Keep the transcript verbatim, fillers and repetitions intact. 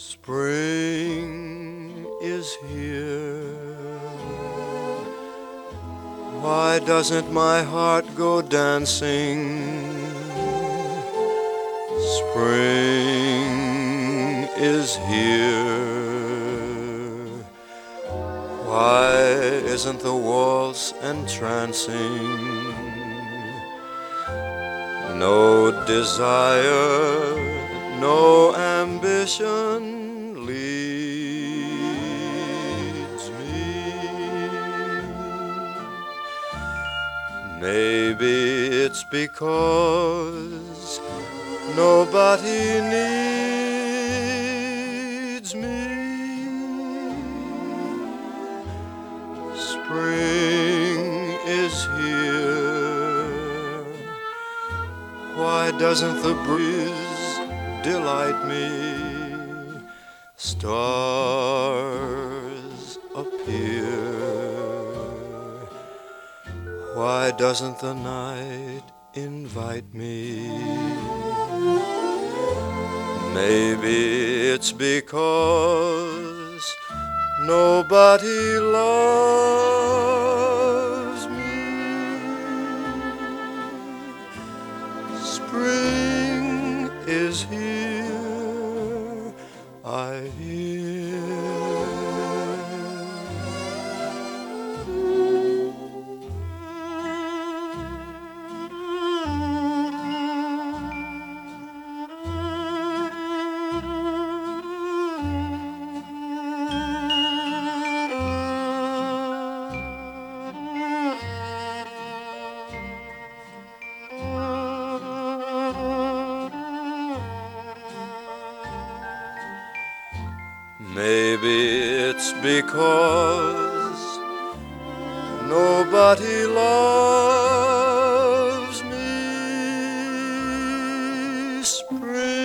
Spring is here. Why doesn't my heart go dancing? Spring is here. Why isn't the waltz entrancing? No desire, no ambition leads me. Maybe it's because nobody needs me. Spring is here. Why doesn't the breeze delight me? Stars appear. Why doesn't the night invite me? Maybe it's because nobody loves me. Spring is here, I hear. Maybe it's because nobody loves me. Spring